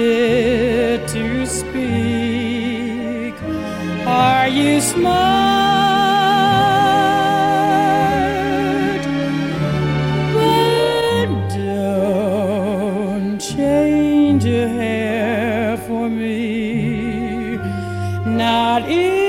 fit to speak. Are you smart? But don't change your hair for me. Not if